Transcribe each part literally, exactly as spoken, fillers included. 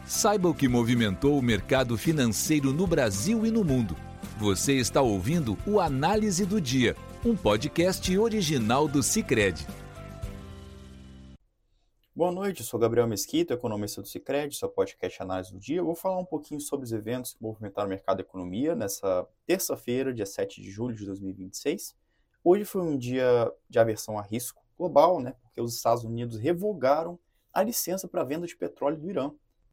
Saiba o que movimentou o mercado financeiro no Brasil e no mundo. Você está ouvindo o Análise do Dia, um podcast original do Sicredi. Boa noite, eu sou Gabriel Mesquita, economista do Sicredi, seu podcast Análise do Dia. Eu vou falar um pouquinho sobre os eventos que movimentaram o mercado da economia nessa terça-feira, dia sete de julho de dois mil e vinte e seis. Hoje foi um dia de aversão a risco global, né, porque os Estados Unidos revogaram a licença para a venda de petróleo do Irã,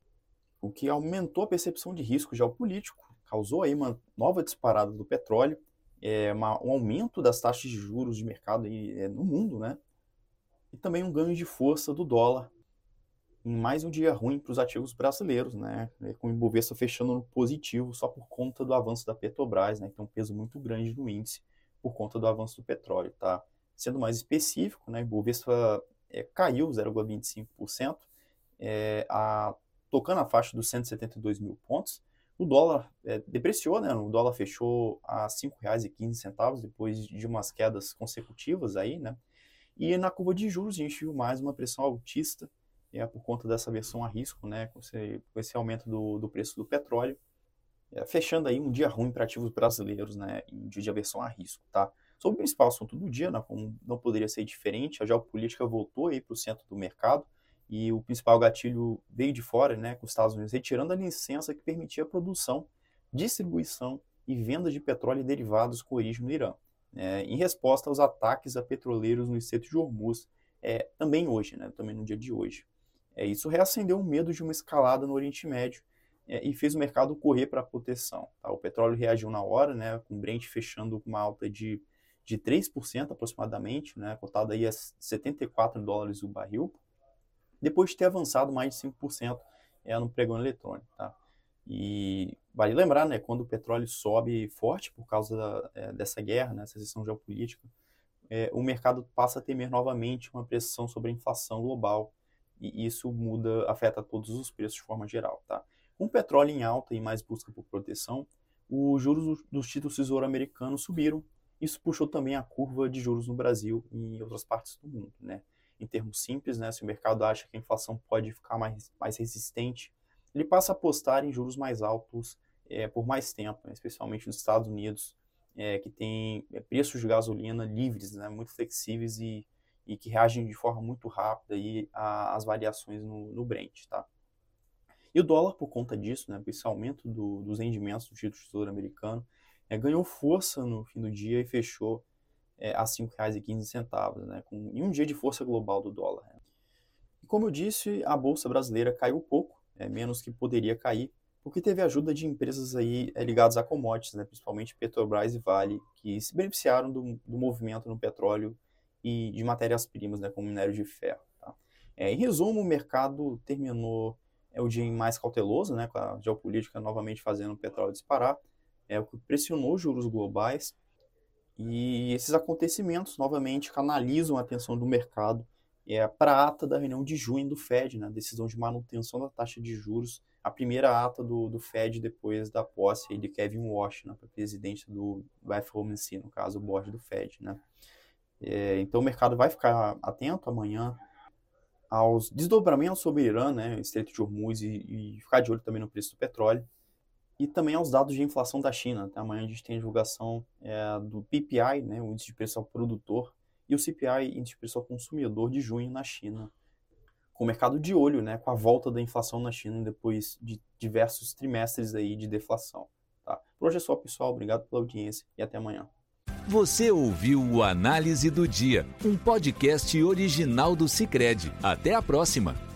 o que aumentou a percepção de risco geopolítico, causou aí uma nova disparada do petróleo, é, uma, um aumento das taxas de juros de mercado aí, é, no mundo, né? E também um ganho de força do dólar em mais um dia ruim para os ativos brasileiros, né? Com o Ibovespa fechando no positivo só por conta do avanço da Petrobras, né? Que tem um peso muito grande no índice por conta do avanço do petróleo, tá? Sendo mais específico, né? O Ibovespa é, caiu zero vírgula vinte e cinco por cento, é, a tocando a faixa dos cento e setenta e dois mil pontos. O dólar é, depreciou, né? O dólar fechou a cinco reais e quinze centavos depois de umas quedas consecutivas aí, né? E na curva de juros a gente viu mais uma pressão altista, é, por conta dessa aversão a risco, né? Com esse, com esse aumento do, do preço do petróleo, é, fechando aí um dia ruim para ativos brasileiros, né? Em dia de aversão a risco, tá? Sobre o principal assunto do dia, né? Como não poderia ser diferente, a geopolítica voltou aí para o centro do mercado. E o principal gatilho veio de fora, né, com os Estados Unidos retirando a licença que permitia a produção, distribuição e venda de petróleo e derivados com origem no Irã, né, em resposta aos ataques a petroleiros no Estreito de Hormuz, é, também hoje, né, também no dia de hoje. É, isso reacendeu o medo de uma escalada no Oriente Médio, é, e fez o mercado correr para a proteção. Tá? O petróleo reagiu na hora, né, com o Brent fechando com uma alta de, de três por cento aproximadamente, né, cotado aí a setenta e quatro dólares o barril, depois de ter avançado mais de cinco por cento é, no pregão eletrônico. Tá? E vale lembrar, né, quando o petróleo sobe forte por causa da, é, dessa guerra, né, essa situação geopolítica, é, o mercado passa a temer novamente uma pressão sobre a inflação global, e isso muda, afeta todos os preços de forma geral. Tá? Com o petróleo em alta e mais busca por proteção, os juros dos títulos tesouro americanos subiram. Isso puxou também a curva de juros no Brasil e em outras partes do mundo, né? Em termos simples, né, se o mercado acha que a inflação pode ficar mais, mais resistente, ele passa a apostar em juros mais altos é, por mais tempo, né, especialmente nos Estados Unidos, é, que tem é, preços de gasolina livres, né, muito flexíveis e, e que reagem de forma muito rápida aí às variações no, no Brent. Tá? E o dólar, por conta disso, né, esse aumento do, dos rendimentos do título de tesouro americano, é, ganhou força no fim do dia e fechou É, a cinco reais e quinze centavos, né, com, em um dia de força global do dólar. Né. E como eu disse, a Bolsa Brasileira caiu pouco, é, menos que poderia cair, porque teve ajuda de empresas aí, é, ligadas a commodities, né, principalmente Petrobras e Vale, que se beneficiaram do, do movimento no petróleo e de matérias-primas, né, como minério de ferro. Tá. É, em resumo, o mercado terminou é, o dia mais cauteloso, né, com a geopolítica novamente fazendo o petróleo disparar, é, o que pressionou os juros globais. E esses acontecimentos, novamente, canalizam a atenção do mercado é, para a ata da reunião de junho do Fed, né, decisão de manutenção da taxa de juros, a primeira ata do, do Fed depois da posse aí de Kevin Warsh, né, para presidente do, do F O M C, no caso, o board do Fed. Né. É, então, o mercado vai ficar atento amanhã aos desdobramentos sobre o Irã, né, Estreito de Hormuz, e, e ficar de olho também no preço do petróleo. E também aos dados de inflação da China. Tá? Amanhã a gente tem a divulgação é, do P P I, né, o Índice de Preço ao Produtor, e o C P I, Índice de Preço ao Consumidor de junho na China. Com o mercado de olho, né, com a volta da inflação na China depois de diversos trimestres aí de deflação. Tá? Por hoje é só, pessoal. Obrigado pela audiência e até amanhã. Você ouviu o Análise do Dia, um podcast original do Sicredi. Até a próxima!